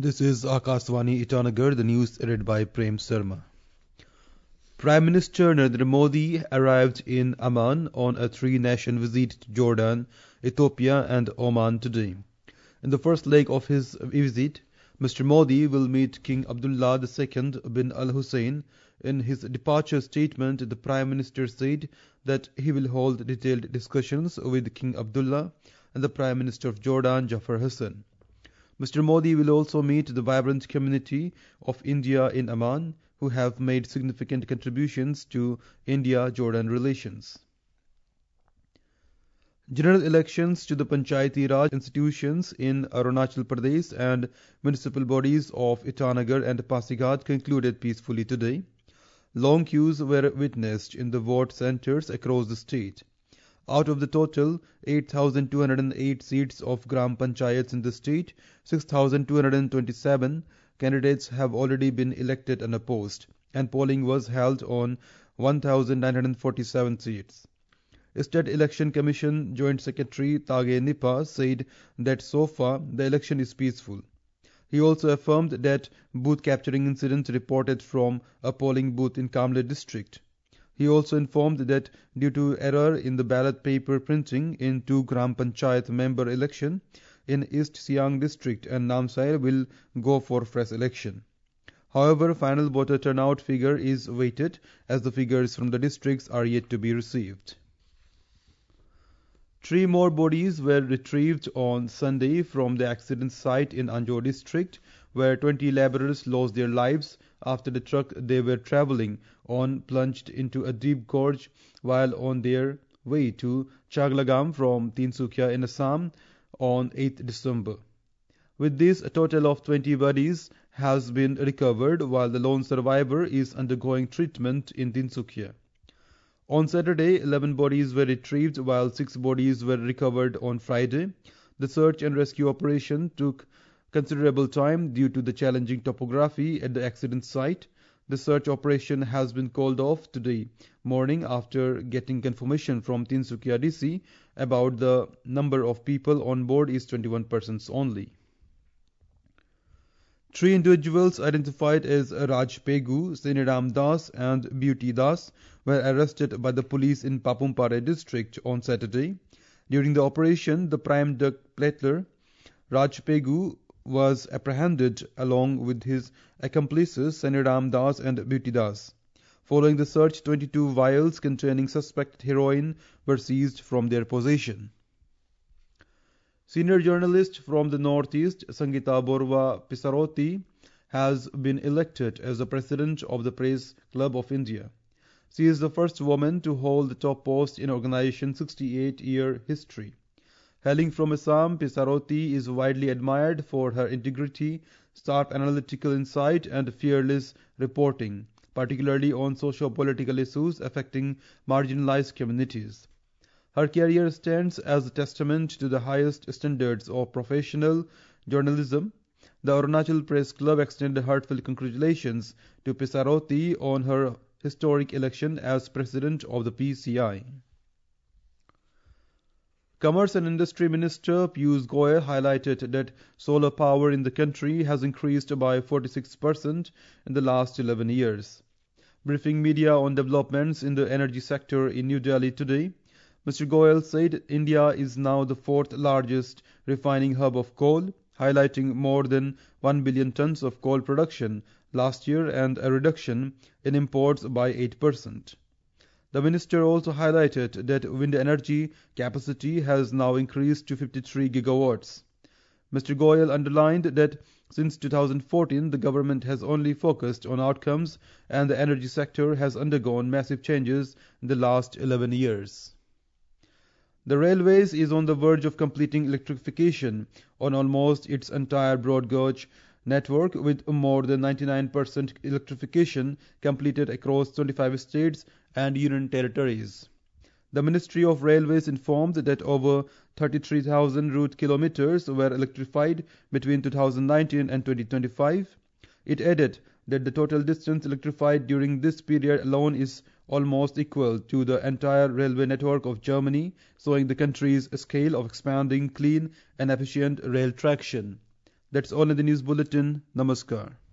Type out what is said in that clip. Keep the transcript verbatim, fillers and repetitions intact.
This is Akashvani Itanagar, the news read by Prem Sharma. Prime Minister Narendra Modi arrived in Amman on a three-nation visit to Jordan, Ethiopia and Oman today. In the first leg of his visit, Mister Modi will meet King Abdullah the Second bin Al Hussein. In his departure statement, the Prime Minister said that he will hold detailed discussions with King Abdullah and the Prime Minister of Jordan, Jafar Hassan. Mister Modi will also meet the vibrant community of India in Amman, who have made significant contributions to India-Jordan relations. General elections to the Panchayati Raj institutions in Arunachal Pradesh and municipal bodies of Itanagar and Pasighat concluded peacefully today. Long queues were witnessed in the vote centers across the state. Out of the total eight thousand two hundred eight seats of Gram Panchayats in the state, six thousand two hundred twenty-seven candidates have already been elected unopposed, and polling was held on one thousand nine hundred forty-seven seats. State Election Commission Joint Secretary Tage Nipa said that so far the election is peaceful. He also affirmed that booth capturing incidents reported from a polling booth in Kamle district. He also informed that due to error in the ballot paper printing in two Gram Panchayat member election in East Siang district and Namsai will go for fresh election. However, final voter turnout figure is waited as the figures from the districts are yet to be received. Three more bodies were retrieved on Sunday from the accident site in Anjo district, where twenty laborers lost their lives after the truck they were travelling on plunged into a deep gorge while on their way to Chaglagam from Tinsukia in Assam on eighth December. With this, a total of twenty bodies has been recovered, while the lone survivor is undergoing treatment in Tinsukia. On Saturday, eleven bodies were retrieved, while six bodies were recovered on Friday. The search and rescue operation took considerable time due to the challenging topography at the accident site. The search operation has been called off today morning after getting confirmation from Tinsukia D C about the number of people on board is twenty-one persons only. Three individuals identified as Raj Pegu, Seniram Das and Beauty Das were arrested by the police in Papumpare district on Saturday. During the operation, the prime duck platter Raj Pegu was apprehended along with his accomplices Seniram Das and Beauty Das. Following the search, twenty-two vials containing suspected heroin were seized from their possession. Senior journalist from the Northeast, Sangeeta Borua Pisaroti, has been elected as the president of the Press Club of India. She is the first woman to hold the top post in organization's sixty-eight year history. Hailing from Assam, Pisaroti is widely admired for her integrity, sharp analytical insight and fearless reporting, particularly on socio-political issues affecting marginalized communities. Her career stands as a testament to the highest standards of professional journalism. The Arunachal Press Club extended heartfelt congratulations to Pisaroti on her historic election as president of the P C I. Commerce and Industry Minister Piyush Goyal highlighted that solar power in the country has increased by forty-six percent in the last eleven years. Briefing media on developments in the energy sector in New Delhi today, Mister Goyal said India is now the fourth largest refining hub of coal, highlighting more than one billion tons of coal production last year and a reduction in imports by eight percent. The minister also highlighted that wind energy capacity has now increased to fifty-three gigawatts. Mister Goyal underlined that since two thousand fourteen the government has only focused on outcomes and the energy sector has undergone massive changes in the last eleven years. The railways is on the verge of completing electrification on almost its entire broad gauge network, with more than ninety-nine percent electrification completed across twenty-five states and union territories. The Ministry of Railways informed that over thirty-three thousand route kilometers were electrified between two thousand nineteen and twenty twenty-five. It added that the total distance electrified during this period alone is almost equal to the entire railway network of Germany, showing the country's scale of expanding clean and efficient rail traction. That's all in the news bulletin. Namaskar.